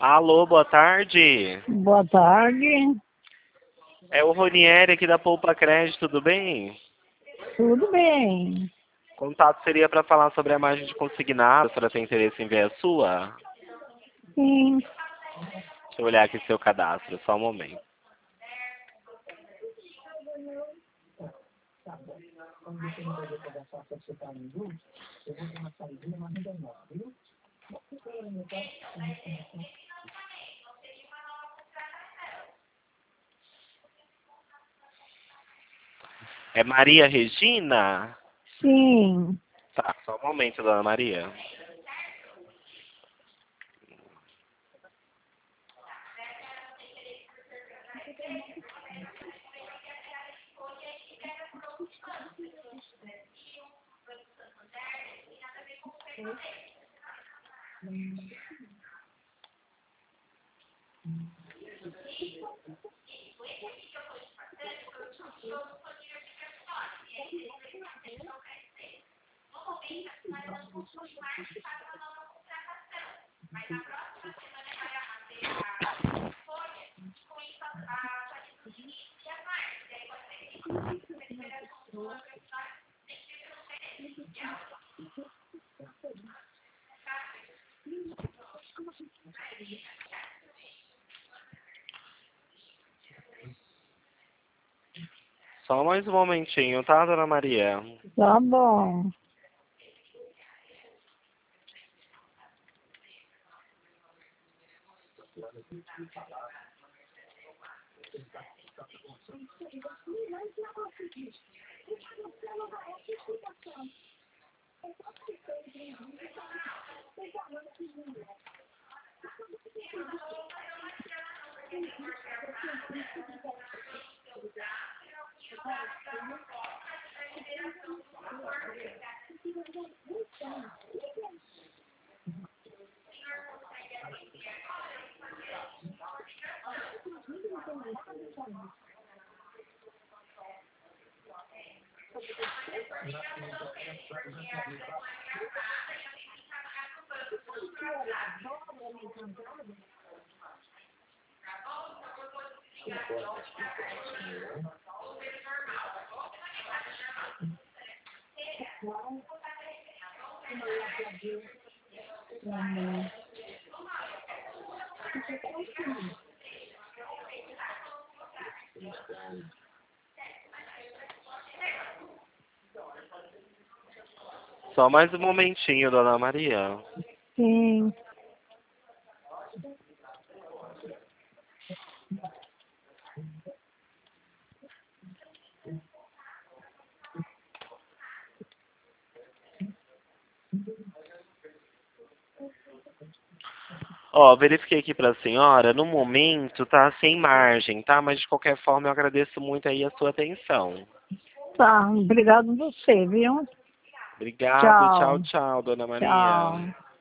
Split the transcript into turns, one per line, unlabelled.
Alô, boa tarde.
Boa tarde.
É o Ronieri aqui da Poupa Crédito, tudo bem?
Tudo bem?
O contato seria para falar sobre a margem de consignado. A senhora tem interesse em ver a sua?
Sim.
Deixa eu olhar aqui seu cadastro, só um momento. É Maria Regina?
Sim.
Tá, só um momento, dona Maria. Só mais um momentinho, tá, dona Maria?
Tá bom.
Só mais um momentinho, dona Maria.
Sim.
Ó, verifiquei aqui para a senhora, no momento tá sem margem, tá? Mas de qualquer forma eu agradeço muito aí a sua atenção.
Tá. Obrigado você, viu?
Obrigado, tchau,
Tchau.
tchau, dona Maria.
Tchau.